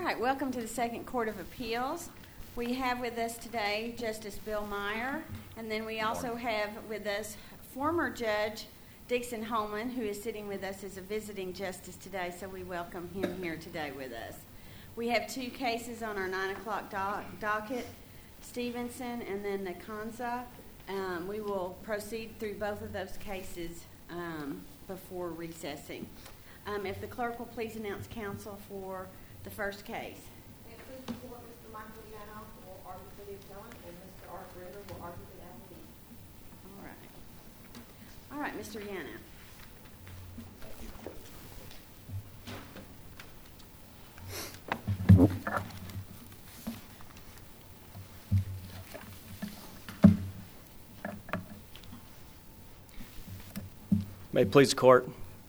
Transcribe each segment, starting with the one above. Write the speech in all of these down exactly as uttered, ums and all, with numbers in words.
All right, welcome to the Second Court of Appeals. We have with us today Justice Bill Meyer, and then we also have with us former Judge Dixon Holman, who is sitting with us as a visiting justice today, so we welcome him here today with us. We have two cases on our nine o'clock doc- docket, Stevenson and then Nakanza. Um, we will proceed through both of those cases um, before recessing. Um, if the clerk will please announce counsel for the first case. And please report Mister Michael Yanoff will argue for the appellant, and Mister Art Ritter will argue for the appellee. All right. All right, Mister Yanoff. May it please the court.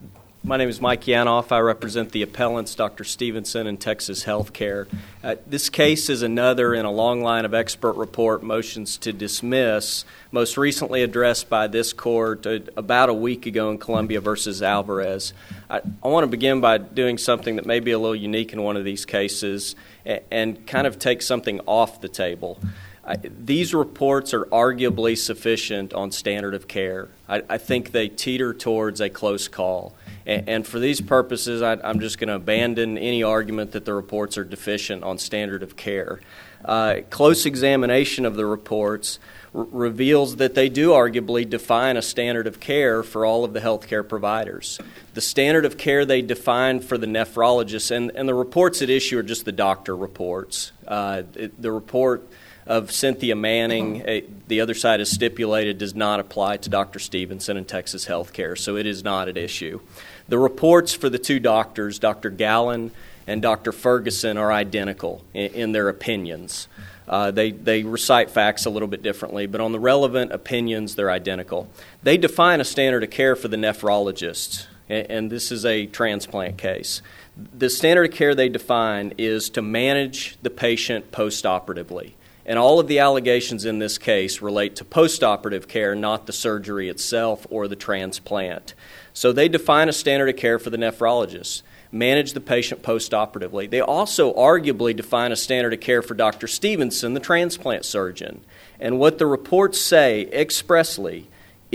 My name is Mike Yanoff. I represent the appellants, Doctor Stevenson and Texas Healthcare. Uh, this case is another in a long line of expert report motions to dismiss, most recently addressed by this court uh, about a week ago in Columbia versus Alvarez. I, I want to begin by doing something that may be a little unique in one of these cases and, and kind of take something off the table. I, these reports are arguably sufficient on standard of care. I, I think they teeter towards a close call. And, and for these purposes, I, I'm just going to abandon any argument that the reports are deficient on standard of care. Uh, close examination of the reports r- reveals that they do arguably define a standard of care for all of the healthcare providers. The standard of care they define for the nephrologists, and, and the reports at issue are just the doctor reports. Uh, it, the report of Cynthia Manning, uh, the other side has stipulated, does not apply to Doctor Stevenson and Texas Healthcare, so it is not at issue. The reports for the two doctors, Doctor Gallen and Doctor Ferguson, are identical in, in their opinions. Uh, they, they recite facts a little bit differently, but on the relevant opinions, they're identical. They define a standard of care for the nephrologists, and, and this is a transplant case. The standard of care they define is to manage the patient postoperatively. And all of the allegations in this case relate to postoperative care, not the surgery itself or the transplant. So they define a standard of care for the nephrologists, manage the patient postoperatively. They also arguably define a standard of care for Doctor Stevenson, the transplant surgeon. And what the reports say expressly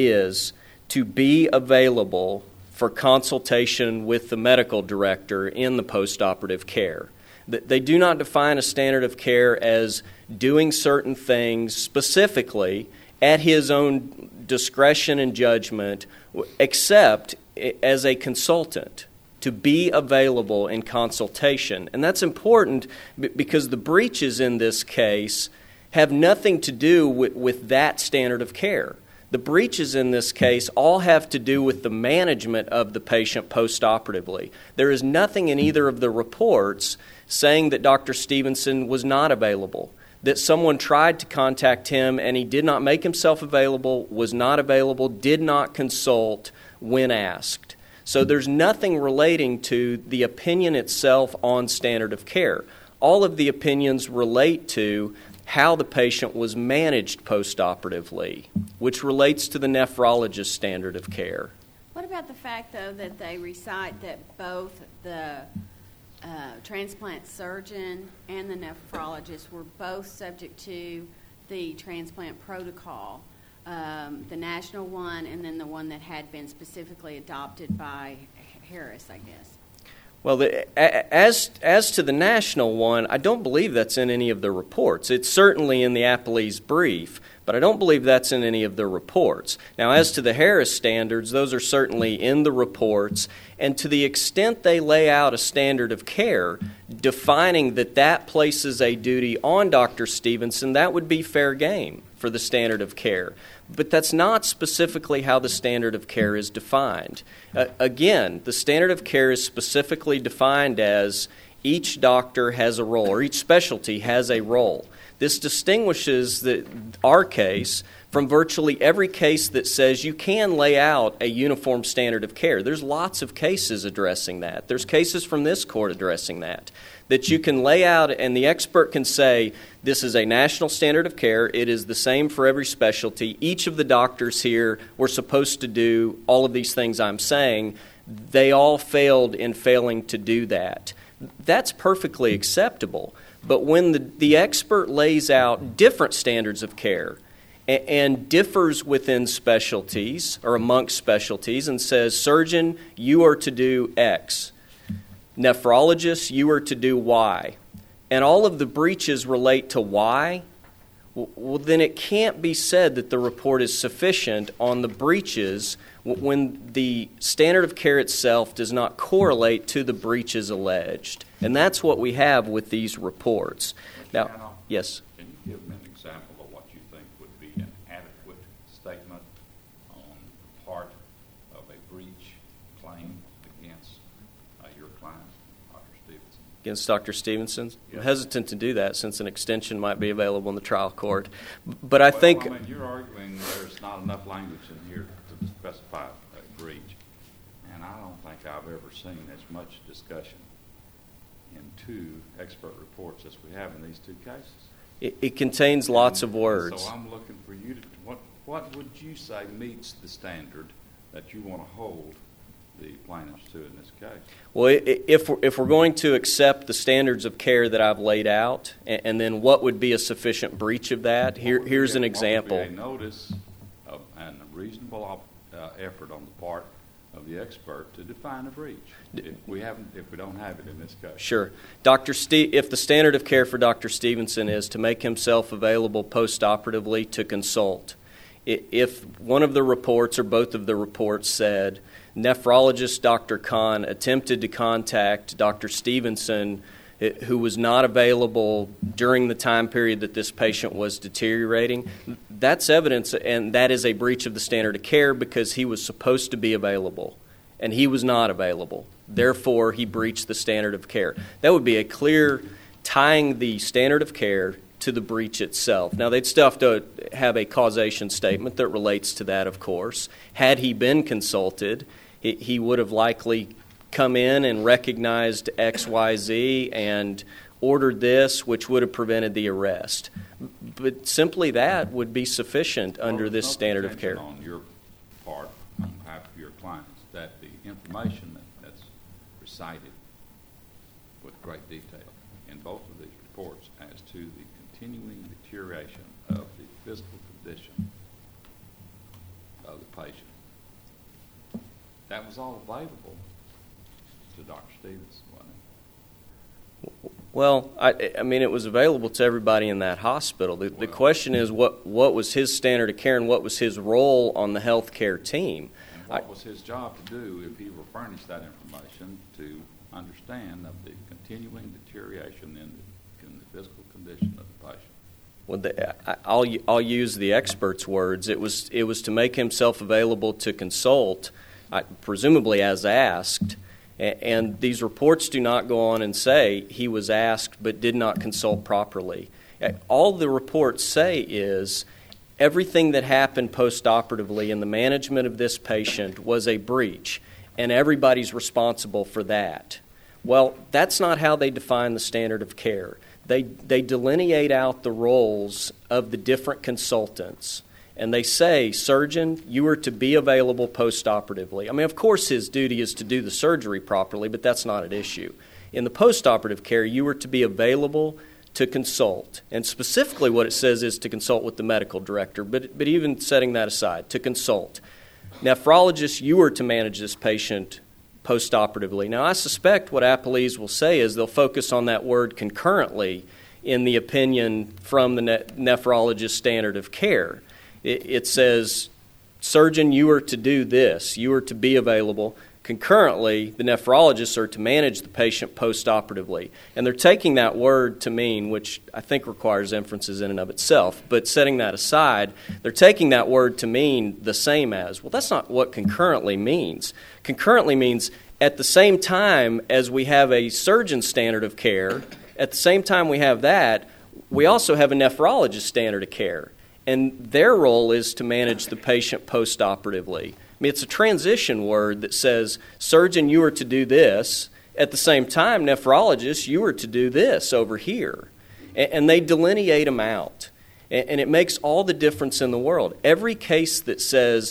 is to be available for consultation with the medical director in the postoperative care. They do not define a standard of care as doing certain things specifically at his own discretion and judgment, except as a consultant, to be available in consultation. And that's important because the breaches in this case have nothing to do with, with that standard of care. The breaches in this case all have to do with the management of the patient postoperatively. There is nothing in either of the reports saying that Doctor Stevenson was not available, that someone tried to contact him and he did not make himself available, was not available, did not consult when asked. So there's nothing relating to the opinion itself on standard of care. All of the opinions relate to how the patient was managed postoperatively, which relates to the nephrologist standard of care. What about the fact, though, that they recite that both the uh, transplant surgeon and the nephrologist were both subject to the transplant protocol, um, the national one and then the one that had been specifically adopted by Harris, I guess? Well, the, as as to the national one, I don't believe that's in any of the reports. It's certainly in the appellee's brief, but I don't believe that's in any of the reports. Now, as to the Harris standards, those are certainly in the reports, and to the extent they lay out a standard of care defining that that places a duty on Doctor Stevenson, that would be fair game for the standard of care. But that's not specifically how the standard of care is defined. Uh, again, the standard of care is specifically defined as each doctor has a role, or each specialty has a role. This distinguishes the, our case from virtually every case that says you can lay out a uniform standard of care. There's lots of cases addressing that. There's cases from this court addressing that, that you can lay out and the expert can say, this is a national standard of care. It is the same for every specialty. Each of the doctors here were supposed to do all of these things I'm saying. They all failed in failing to do that. That's perfectly acceptable. But when the, the expert lays out different standards of care and, and differs within specialties or amongst specialties and says, surgeon, you are to do X, nephrologist, you are to do Y, and all of the breaches relate to Y, well, then it can't be said that the report is sufficient on the breaches when the standard of care itself does not correlate to the breaches alleged. And that's what we have with these reports. Now, Anna, yes? Can you give me an example of what you think would be an adequate statement on the part of a breach claim against uh, your client, Doctor Stevenson? Against Doctor Stevenson? Yes. I'm hesitant to do that since an extension might be available in the trial court. But I well, think... I mean, you're arguing there's not enough language in here to specify a breach. And I don't think I've ever seen as much discussion in two expert reports as we have in these two cases. It, it contains lots And of words. So I'm looking for you to, what, what would you say meets the standard that you want to hold the plaintiffs to in this case? Well, if we're, if we're going to accept the standards of care that I've laid out, and, and then what would be a sufficient breach of that, here, here's an example. What would be a notice of, and a reasonable uh, effort on the part of the expert to define a breach, if we haven't, if we don't have it in this case? Sure. Doctor Ste- if the standard of care for Doctor Stevenson is to make himself available post-operatively to consult, if one of the reports or both of the reports said nephrologist Doctor Kahn attempted to contact Doctor Stevenson, who was not available during the time period that this patient was deteriorating, that's evidence, and that is a breach of the standard of care because he was supposed to be available, and he was not available. Therefore, he breached the standard of care. That would be a clear tying the standard of care to the breach itself. Now, they'd still have to have a causation statement that relates to that, of course. Had he been consulted, he would have likely come in and recognized X Y Z and ordered this, which would have prevented the arrest. But simply that would be sufficient under well, this no standard of care. On your part, on behalf of your clients, that the information that, that's recited with great detail in both of these reports as to the continuing deterioration of the physical condition of the patient, that was all available to Doctor Stevenson, wasn't it? Well, I, I mean, it was available to everybody in that hospital. The, the Well, question is, what, what was his standard of care and what was his role on the health care team? And what I, was his job to do if he were furnished that information to understand of the continuing deterioration in the, in the physical condition of the patient? Well, the, I, I'll, I'll use the expert's words. It was, it was to make himself available to consult, I, presumably as asked. And these reports do not go on and say he was asked but did not consult properly. All the reports say is everything that happened post-operatively in the management of this patient was a breach, and everybody's responsible for that. Well, that's not how they define the standard of care. They, they delineate out the roles of the different consultants. And they say, surgeon, you are to be available post-operatively. I mean, of course his duty is to do the surgery properly, but that's not at issue. In the post-operative care, you are to be available to consult. And specifically what it says is to consult with the medical director, but, but even setting that aside, to consult. Nephrologist, you are to manage this patient post-operatively. Now, I suspect what appellees will say is they'll focus on that word concurrently in the opinion from the ne- nephrologist standard of care. It says, surgeon, you are to do this. You are to be available. Concurrently, the nephrologists are to manage the patient post-operatively. And they're taking that word to mean, which I think requires inferences in and of itself, but setting that aside, they're taking that word to mean the same as. Well, that's not what concurrently means. Concurrently means at the same time as we have a surgeon standard of care, at the same time we have that, we also have a nephrologist standard of care. And their role is to manage the patient post-operatively. I mean, it's a transition word that says, surgeon, you are to do this. At the same time, nephrologist, you are to do this over here. And, and they delineate them out. And, and it makes all the difference in the world. Every case that says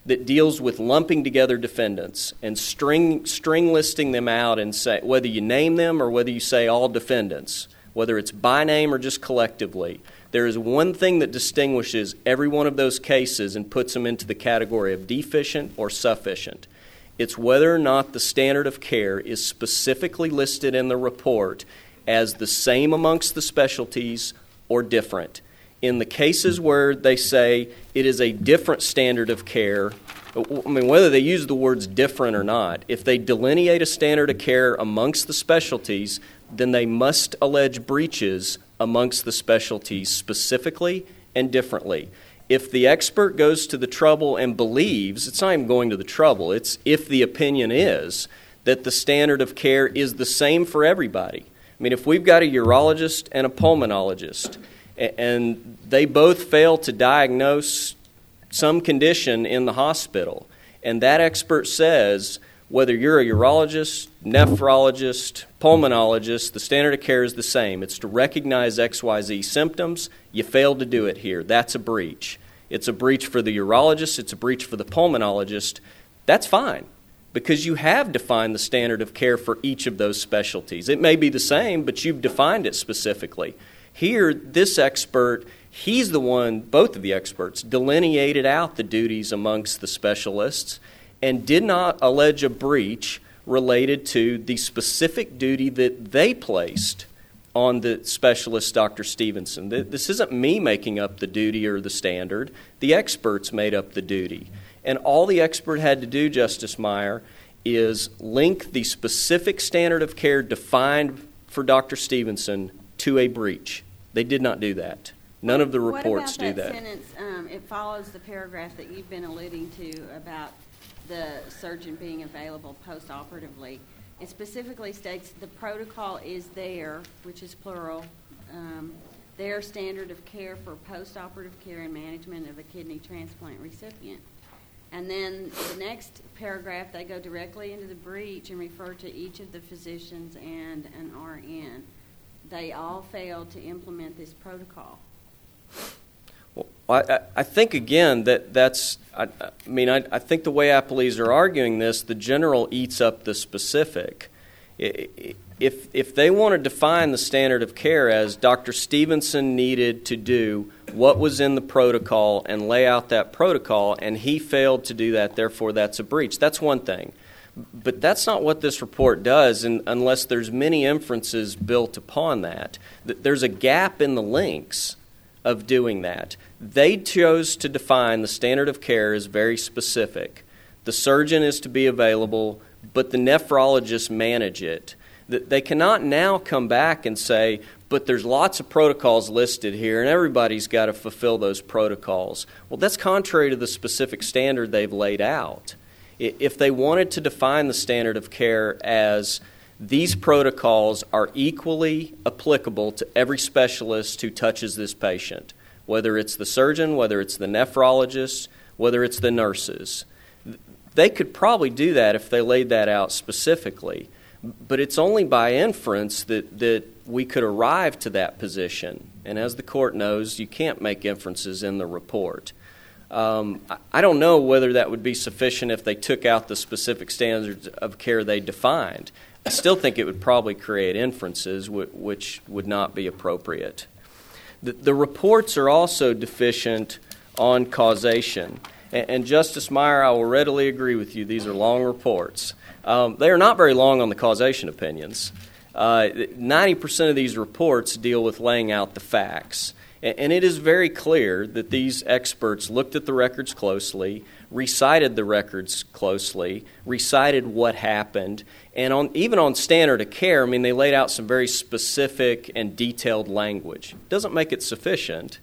that deals with lumping together defendants and string string listing them out and say whether you name them or whether you say all defendants, whether it's by name or just collectively. There is one thing that distinguishes every one of those cases and puts them into the category of deficient or sufficient. It's whether or not the standard of care is specifically listed in the report as the same amongst the specialties or different. In the cases where they say it is a different standard of care, I mean, whether they use the words different or not, if they delineate a standard of care amongst the specialties, then they must allege breaches amongst the specialties specifically and differently. If the expert goes to the trouble and believes, it's not even going to the trouble, it's if the opinion is that the standard of care is the same for everybody. I mean, if we've got a urologist and a pulmonologist, and they both fail to diagnose some condition in the hospital, and that expert says, whether you're a urologist, nephrologist, pulmonologist, the standard of care is the same. It's to recognize X Y Z symptoms. You failed to do it here. That's a breach. It's a breach for the urologist. It's a breach for the pulmonologist. That's fine, because you have defined the standard of care for each of those specialties. It may be the same, but you've defined it specifically. Here, this expert, he's the one, both of the experts, delineated out the duties amongst the specialists and did not allege a breach related to the specific duty that they placed on the specialist, Doctor Stevenson. This isn't me making up the duty or the standard. The experts made up the duty. And all the expert had to do, Justice Meyer, is link the specific standard of care defined for Doctor Stevenson to a breach. They did not do that. None of the reports do that. What about that sentence? Um, it follows the paragraph that you've been alluding to about the surgeon being available post-operatively. It specifically states the protocol is there, which is plural, um, their standard of care for post-operative care and management of a kidney transplant recipient. And then the next paragraph, they go directly into the breach and refer to each of the physicians and an R N. They all failed to implement this protocol. Well, I, I think, again, that that's, I, I mean, I, I think the way appellees are arguing this, the general eats up the specific. If, if they want to define the standard of care as Doctor Stevenson needed to do what was in the protocol and lay out that protocol, and he failed to do that, therefore that's a breach, that's one thing. But that's not what this report does, and unless there's many inferences built upon that. There's a gap in the links of doing that. They chose to define the standard of care as very specific. The surgeon is to be available, but the nephrologists manage it. They cannot now come back and say, but there's lots of protocols listed here, and everybody's got to fulfill those protocols. Well, that's contrary to the specific standard they've laid out. If they wanted to define the standard of care as these protocols are equally applicable to every specialist who touches this patient, whether it's the surgeon, whether it's the nephrologist, whether it's the nurses, they could probably do that if they laid that out specifically. But it's only by inference that, that we could arrive to that position. And as the court knows, you can't make inferences in the report. Um, I don't know whether that would be sufficient if they took out the specific standards of care they defined. I still think it would probably create inferences w- which would not be appropriate. The, the reports are also deficient on causation. And, and Justice Meyer, I will readily agree with you, these are long reports. Um, they are not very long on the causation opinions. Uh, ninety percent of these reports deal with laying out the facts. And it is very clear that these experts looked at the records closely, recited the records closely, recited what happened, and on, even on standard of care, I mean, they laid out some very specific and detailed language. It doesn't make it sufficient,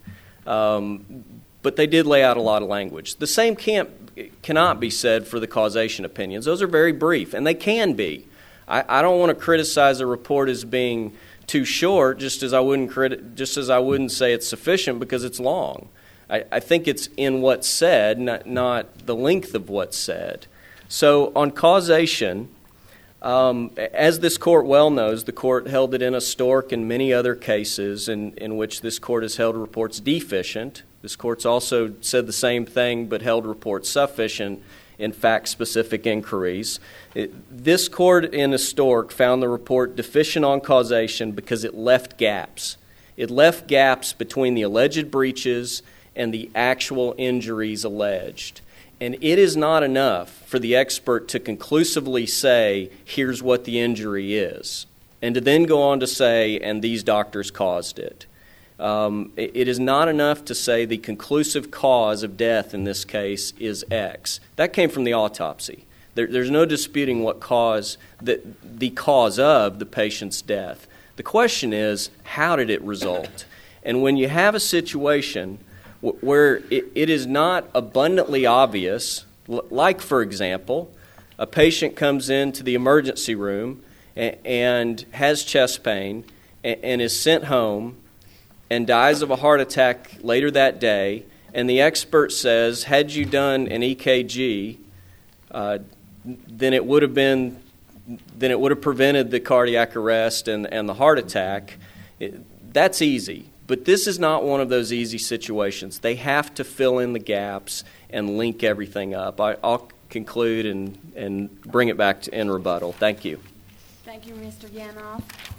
um, but they did lay out a lot of language. The same can't, cannot be said for the causation opinions. Those are very brief, and they can be. I, I don't want to criticize a report as being too short, just as I wouldn't criti- just as I wouldn't say it's sufficient because it's long. I, I think it's in what's said, not, not the length of what's said. So on causation, Um, as this court well knows, the court held it in a Stork and many other cases in, in which this court has held reports deficient. This court's also said the same thing but held reports sufficient in fact-specific inquiries. It, this court in a Stork found the report deficient on causation because it left gaps. It left gaps between the alleged breaches and the actual injuries alleged. And it is not enough for the expert to conclusively say, here's what the injury is, and to then go on to say, and these doctors caused it. Um, it, it is not enough to say the conclusive cause of death in this case is X. That came from the autopsy. There, there's no disputing what cause the, the cause of the patient's death. The question is, how did it result? And when you have a situation where it, it is not abundantly obvious, like, for example, a patient comes into the emergency room and, and has chest pain and, and is sent home and dies of a heart attack later that day, and the expert says, had you done an E K G, uh, then it would have been, then it would have prevented the cardiac arrest and, and the heart attack. It, that's easy. But this is not one of those easy situations. They have to fill in the gaps and link everything up. I, I'll conclude and, and bring it back to in rebuttal. Thank you. Thank you, Mister Yanoff.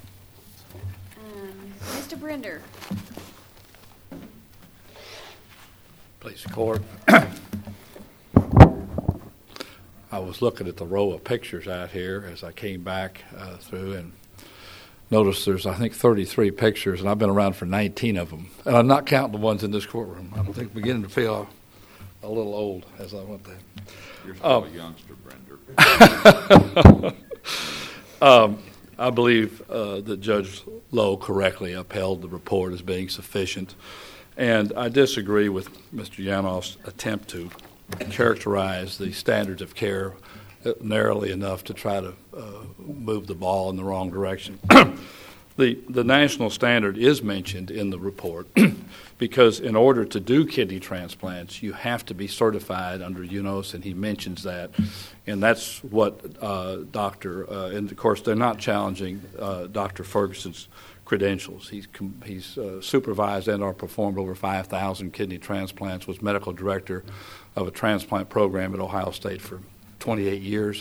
Um, Mister Brinder. Please, court. I was looking at the row of pictures out here as I came back uh, through and noticed there's, I think, thirty-three pictures, and I've been around for nineteen of them. And I'm not counting the ones in this courtroom. I'm think, beginning to feel a, a little old as I went there. You're still um, a youngster, Brinder. um, I believe uh, that Judge Lowe correctly upheld the report as being sufficient. And I disagree with Mister Yanoff's attempt to characterize the standards of care narrowly enough to try to uh, move the ball in the wrong direction. the the national standard is mentioned in the report because in order to do kidney transplants, you have to be certified under U N O S, and he mentions that. And that's what uh, Doctor Uh, and of course, they're not challenging uh, Doctor Ferguson's credentials. He's com- he's uh, supervised and or performed over five thousand kidney transplants, was medical director of a transplant program at Ohio State for twenty-eight years,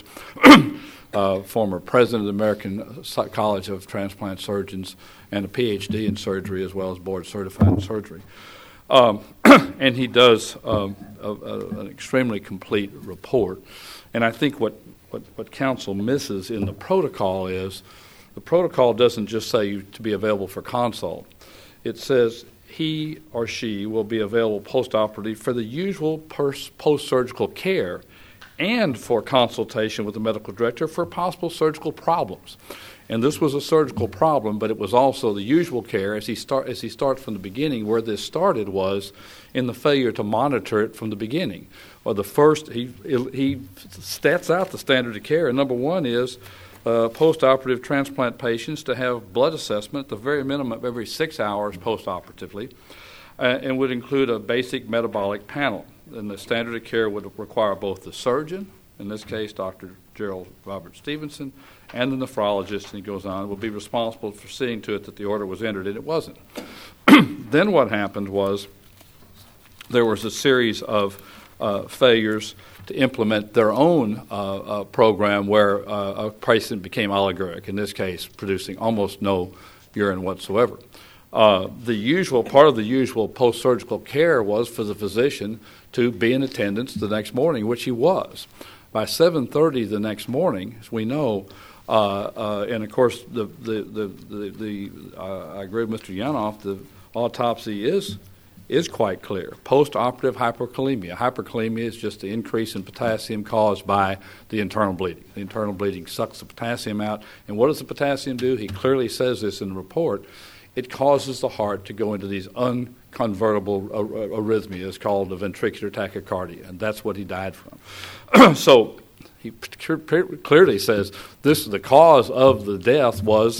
uh, former president of the American College of Transplant Surgeons, and a P H D in surgery as well as board certified in surgery. Um, and he does um, a, a, an extremely complete report. And I think what, what, what counsel misses in the protocol is the protocol doesn't just say you to be available for consult. It says he or she will be available postoperatively for the usual pers- post-surgical care and for consultation with the medical director for possible surgical problems. And this was a surgical problem, but it was also the usual care as he start as he starts from the beginning. Where this started was in the failure to monitor it from the beginning. Well, the first he he stats out the standard of care, and number one is uh, post-operative transplant patients to have blood assessment at the very minimum every six hours post-operatively, uh, and would include a basic metabolic panel. And the standard of care would require both the surgeon, in this case Doctor Gerald Robert Stevenson, and the nephrologist, and he goes on, will be responsible for seeing to it that the order was entered, and it wasn't. Then what happened was there was a series of uh, failures to implement their own uh, uh, program where uh, a patient became oliguric, in this case producing almost no urine whatsoever. Uh, the usual part of the usual post-surgical care was for the physician to be in attendance the next morning, which he was. By seven thirty the next morning, as we know, uh, uh, and of course, the the the the, the uh, I agree with Mister Yanoff. The autopsy is is quite clear. Post-operative hyperkalemia. Hyperkalemia is just the increase in potassium caused by the internal bleeding. The internal bleeding sucks the potassium out, and what does the potassium do? He clearly says this in the report. It causes the heart to go into these unconvertible arrhythmias called the ventricular tachycardia, and that's what he died from. So he clearly says this: the cause of the death was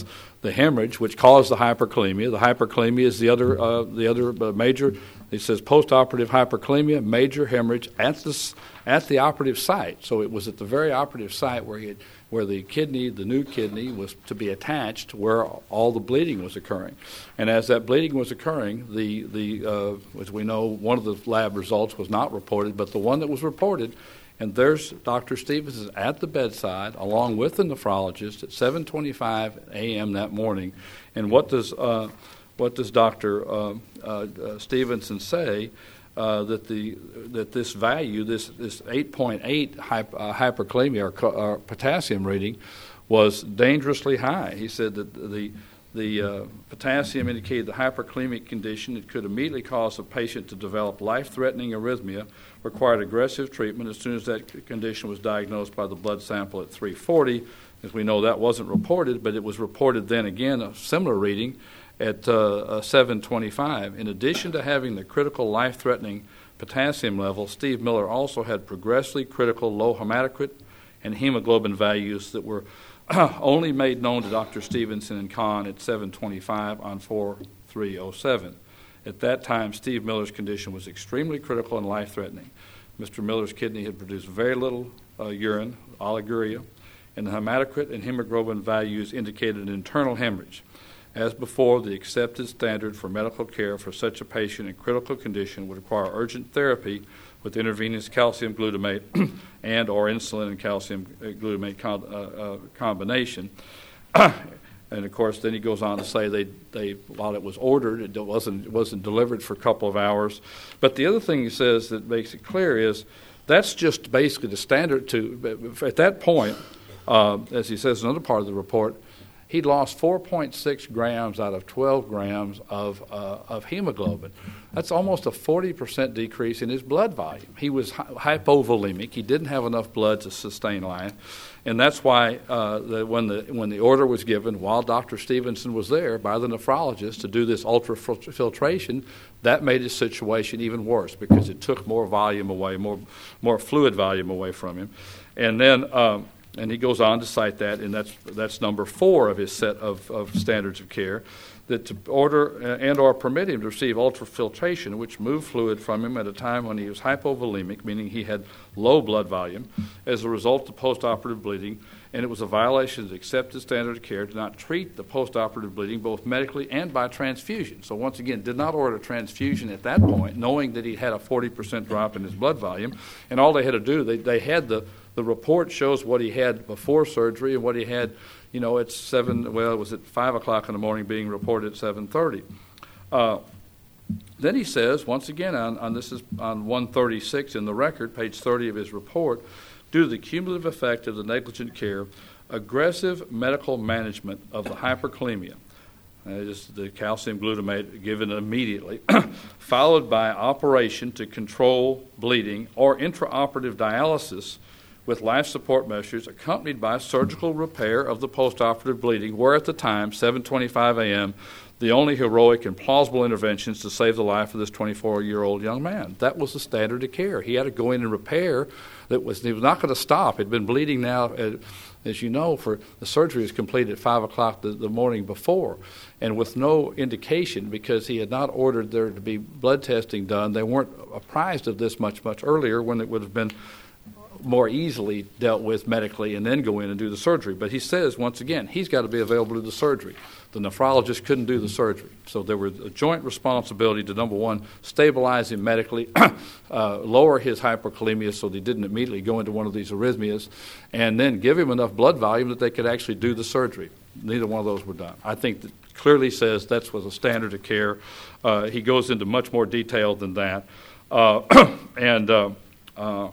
the hemorrhage, which caused the hyperkalemia. The hyperkalemia is the other uh, the other uh, major. It says postoperative hyperkalemia, major hemorrhage at the at the operative site. So it was at the very operative site where he had, where the kidney, the new kidney, was to be attached, where all the bleeding was occurring. And as that bleeding was occurring, the the uh, as we know, one of the lab results was not reported, but the one that was reported. And there's Doctor Stevenson at the bedside, along with the nephrologist, at seven twenty-five a.m. that morning. And what does uh, what does Doctor Uh, uh, uh, Stevenson say? Uh, that the that this value, this this eight point eight hyper, uh, hyperkalemia or, or potassium reading, was dangerously high. He said that the the uh, potassium indicated the hyperkalemic condition. It could immediately cause a patient to develop life-threatening arrhythmia, required aggressive treatment as soon as that condition was diagnosed by the blood sample at three forty. As we know, that wasn't reported, but it was reported then again, a similar reading at uh, uh, seven twenty-five. In addition to having the critical life-threatening potassium level, Steve Miller also had progressively critical low hematocrit and hemoglobin values that were only made known to Doctor Stevenson and Kahn at seven twenty-five on four three oh seven. At that time, Steve Miller's condition was extremely critical and life-threatening. Mister Miller's kidney had produced very little uh, urine, oliguria, and the hematocrit and hemoglobin values indicated an internal hemorrhage. As before, the accepted standard for medical care for such a patient in critical condition would require urgent therapy with intravenous calcium glutamate and or insulin and calcium glutamate com- uh, uh, combination. And of course, then he goes on to say they, they while it was ordered, it wasn't it wasn't delivered for a couple of hours. But the other thing he says that makes it clear is that's just basically the standard. To at that point, uh, as he says in another part of the report, he lost four point six grams out of twelve grams of uh, of hemoglobin. That's almost a forty percent decrease in his blood volume. He was hy- hypovolemic. He didn't have enough blood to sustain life, and that's why uh, the, when the when the order was given, while Doctor Stevenson was there by the nephrologist to do this ultrafiltration, that made his situation even worse because it took more volume away, more more fluid volume away from him, and then. Um, And he goes on to cite that, and that's that's number four of his set of, of standards of care, that to order and or permit him to receive ultrafiltration, which moved fluid from him at a time when he was hypovolemic, meaning he had low blood volume, as a result of postoperative bleeding, and it was a violation of the accepted standard of care to not treat the postoperative bleeding both medically and by transfusion. So once again, did not order transfusion at that point, knowing that he had a forty percent drop in his blood volume, and all they had to do, they, they had the The report shows what he had before surgery and what he had, you know, at seven. Well, it was at five o'clock in the morning, being reported at seven thirty. Uh, then he says once again on, on this is on one thirty-six in the record, page thirty of his report, due to the cumulative effect of the negligent care, aggressive medical management of the hyperkalemia. Uh, just the calcium glutamate given immediately, followed by operation to control bleeding or intraoperative dialysis with life support measures accompanied by surgical repair of the postoperative bleeding were at the time, seven twenty-five a.m., the only heroic and plausible interventions to save the life of this twenty-four-year-old young man. That was the standard of care. He had to go in and repair. That was he was not going to stop. It had been bleeding now, uh, as you know, for the surgery was completed at five o'clock the, the morning before, and with no indication because he had not ordered there to be blood testing done. They weren't apprised of this much, much earlier when it would have been more easily dealt with medically and then go in and do the surgery. But he says, once again, he's got to be available to do the surgery. The nephrologist couldn't do the surgery. So there was a joint responsibility to, number one, stabilize him medically, uh, lower his hyperkalemia so that he didn't immediately go into one of these arrhythmias, and then give him enough blood volume that they could actually do the surgery. Neither one of those were done. I think that clearly says that was a standard of care. Uh, he goes into much more detail than that. Uh, and... Uh, uh,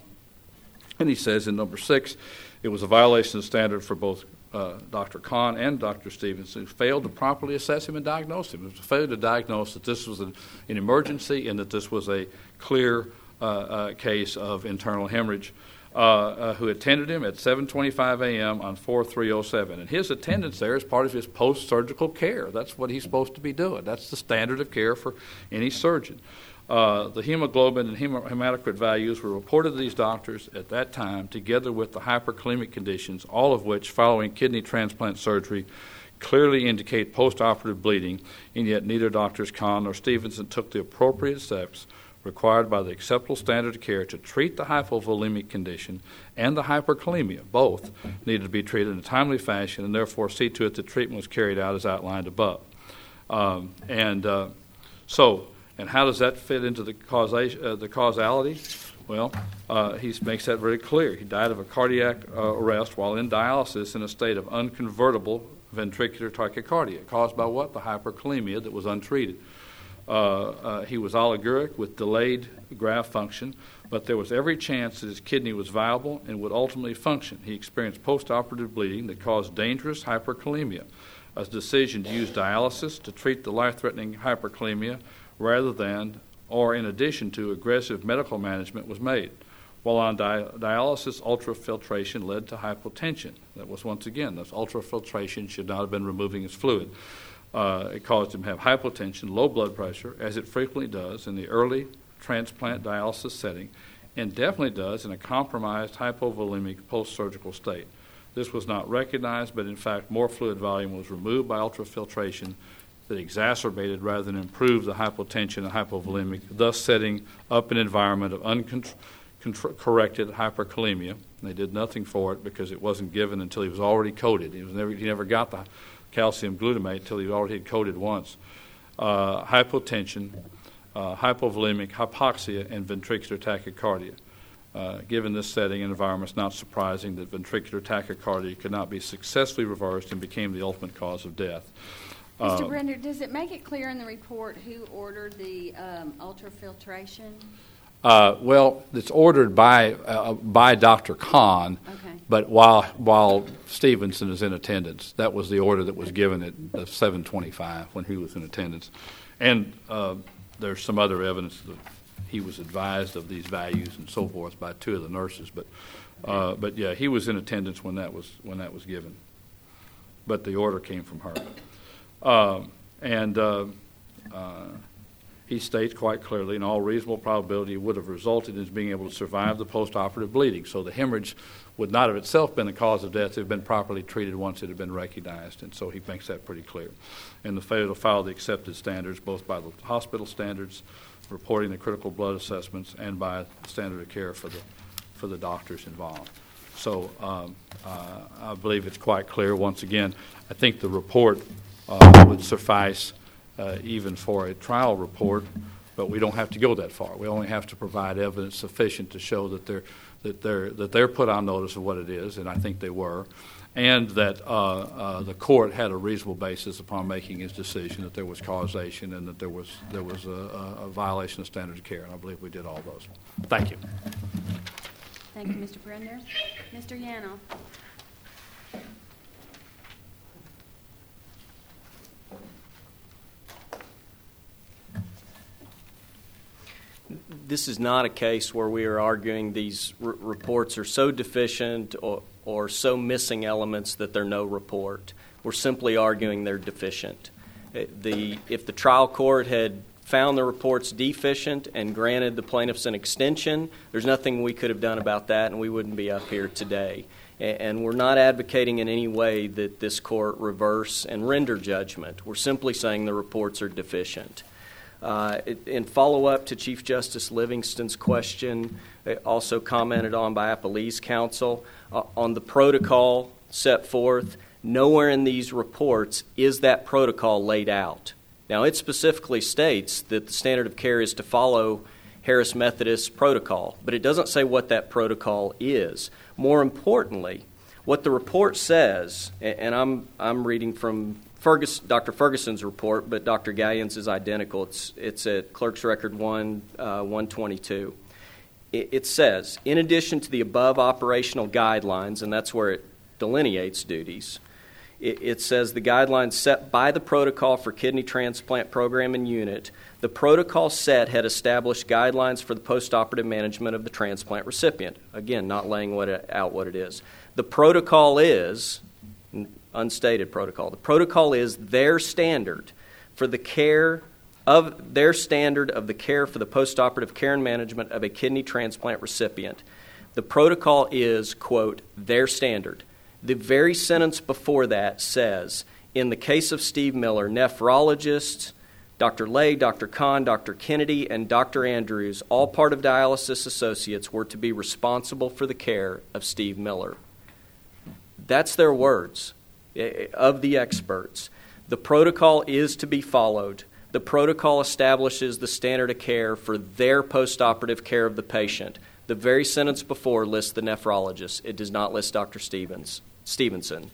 And he says in number six, it was a violation of standard for both uh, Doctor Kahn and Doctor Stevenson, who failed to properly assess him and diagnose him. It was a failure to diagnose that this was an, an emergency and that this was a clear uh, uh, case of internal hemorrhage, uh, uh, who attended him at seven twenty-five a.m. on four three oh seven. And his attendance there is part of his post-surgical care. That's what he's supposed to be doing. That's the standard of care for any surgeon. Uh, the hemoglobin and hem- hematocrit values were reported to these doctors at that time, together with the hyperkalemic conditions, all of which, following kidney transplant surgery, clearly indicate postoperative bleeding, and yet neither Doctors Kahn nor Stevenson took the appropriate steps required by the acceptable standard of care to treat the hypovolemic condition and the hyperkalemia. Both needed to be treated in a timely fashion, and therefore see to it that treatment was carried out as outlined above. Um, and uh, so, and how does that fit into the causation, uh, the causality? Well, uh, he makes that very clear. He died of a cardiac uh, arrest while in dialysis in a state of unconvertible ventricular tachycardia, caused by what? The hyperkalemia that was untreated. Uh, uh, he was oliguric with delayed graft function, but there was every chance that his kidney was viable and would ultimately function. He experienced postoperative bleeding that caused dangerous hyperkalemia. A decision to use dialysis to treat the life-threatening hyperkalemia rather than or in addition to aggressive medical management was made. While on di- dialysis, ultrafiltration led to hypotension. That was, once again, this ultrafiltration should not have been removing his fluid. Uh, it caused him to have hypotension, low blood pressure, as it frequently does in the early transplant dialysis setting, and definitely does in a compromised hypovolemic post-surgical state. This was not recognized, but in fact more fluid volume was removed by ultrafiltration that exacerbated rather than improved the hypotension and hypovolemic, thus setting up an environment of uncorrected hyperkalemia. And they did nothing for it because it wasn't given until he was already coated. He, was never, he never got the calcium glutamate until he already had coated once. Uh, hypotension, uh, hypovolemic, hypoxia, and ventricular tachycardia. Uh, given this setting and environment, it's not surprising that ventricular tachycardia could not be successfully reversed and became the ultimate cause of death. Mister Uh, Brender, does it make it clear in the report who ordered the um, ultrafiltration? Uh, well, it's ordered by uh, by Doctor Kahn, Okay. but while while Stevenson is in attendance, that was the order that was given at uh, seven twenty-five when he was in attendance, and uh, there's some other evidence that he was advised of these values and so forth by two of the nurses, but uh, but yeah, he was in attendance when that was when that was given, but the order came from her, uh, and. Uh, uh, He states quite clearly, in all reasonable probability, it would have resulted in his being able to survive the postoperative bleeding. So the hemorrhage would not have itself been a cause of death if it had been properly treated once it had been recognized. And so he makes that pretty clear. And the failure to follow the accepted standards, both by the hospital standards, reporting the critical blood assessments, and by the standard of care for the for the doctors involved. So um, uh, I believe it's quite clear. Once again, I think the report uh, would suffice Uh, even for a trial report, but we don't have to go that far. We only have to provide evidence sufficient to show that they're that they're that they're put on notice of what it is, and I think they were, and that uh, uh, the court had a reasonable basis upon making his decision that there was causation and that there was there was a, a violation of standard of care, and I believe we did all those. Thank you. Thank you, Mister Brender. Mister Yanoff. This is not a case where we are arguing these r- reports are so deficient or, or so missing elements that they're no report. We're simply arguing they're deficient. The, if the trial court had found the reports deficient and granted the plaintiffs an extension, there's nothing we could have done about that, and we wouldn't be up here today. And we're not advocating in any way that this court reverse and render judgment. We're simply saying the reports are deficient. Uh, in follow-up to Chief Justice Livingston's question, also commented on by Appellee's counsel, uh, on the protocol set forth, nowhere in these reports is that protocol laid out. Now, it specifically states that the standard of care is to follow Harris Methodist protocol, but it doesn't say what that protocol is. More importantly, what the report says, and I'm I'm reading from Fergus, Doctor Ferguson's report, but Doctor Gallian's is identical. It's it's at Clerk's Record one, uh, one twenty-two. It, it says, in addition to the above operational guidelines, and that's where it delineates duties, it, it says the guidelines set by the protocol for kidney transplant program and unit, the protocol set had established guidelines for the postoperative management of the transplant recipient. Again, not laying what it, out what it is. The protocol is... unstated protocol. The protocol is their standard for the care of their standard of the care for the postoperative care and management of a kidney transplant recipient. The protocol is, quote, their standard. The very sentence before that says, In the case of Steve Miller, nephrologists, Doctor Lay, Doctor Kahn, Doctor Kennedy, and Doctor Andrews, all part of Dialysis Associates, were to be responsible for the care of Steve Miller. That's their words of the experts. The protocol is to be followed. The protocol establishes the standard of care for their postoperative care of the patient. The very sentence before lists the nephrologist. It does not list Doctor Stevens, Stevenson.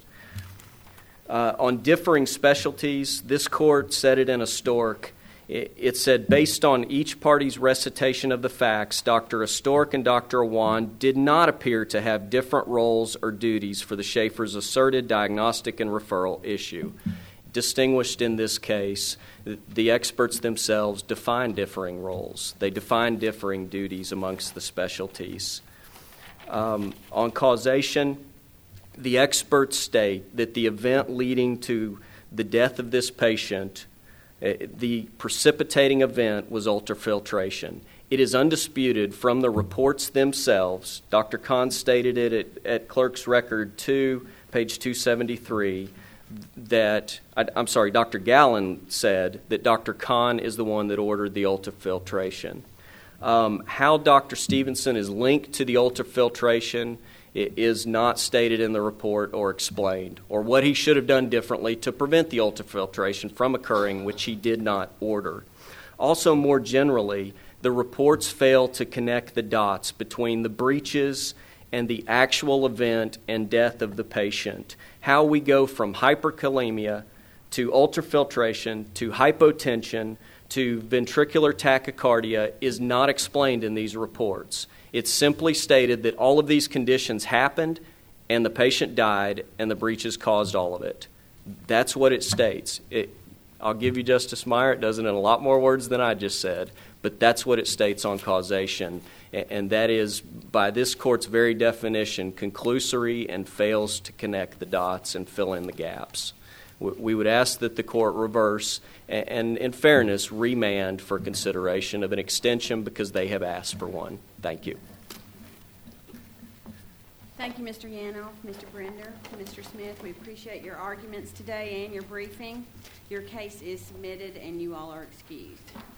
Uh, on differing specialties, this court said it in a Stork. It, it said, based on each party's recitation of the facts, Doctor Astork and Doctor Awan did not appear to have different roles or duties for the Schaefer's asserted diagnostic and referral issue. Distinguished in this case, the experts themselves define differing roles. They define differing duties amongst the specialties. Um, on causation, the experts state that the event leading to the death of this patient, uh, the precipitating event was ultrafiltration. It is undisputed from the reports themselves. Doctor Kahn stated it at, at Clerk's Record two, page two seventy-three, that, I, I'm sorry, Doctor Gallen said that Doctor Kahn is the one that ordered the ultrafiltration. Um, how Doctor Stevenson is linked to the ultrafiltration is not stated in the report or explained, or what he should have done differently to prevent the ultrafiltration from occurring, which he did not order. Also, more generally, the reports fail to connect the dots between the breaches and the actual event and death of the patient. How we go from hyperkalemia to ultrafiltration to hypotension to ventricular tachycardia is not explained in these reports. It's simply stated that all of these conditions happened and the patient died and the breaches caused all of it. That's what it states. It, I'll give you Justice Meyer, it does it in a lot more words than I just said, but that's what it states on causation, and that is, by this court's very definition, conclusory and fails to connect the dots and fill in the gaps. We would ask that the court reverse and, in fairness, remand for consideration of an extension because they have asked for one. Thank you. Thank you, Mister Yanoff, Mister Brender, Mister Smith. We appreciate your arguments today and your briefing. Your case is submitted and you all are excused.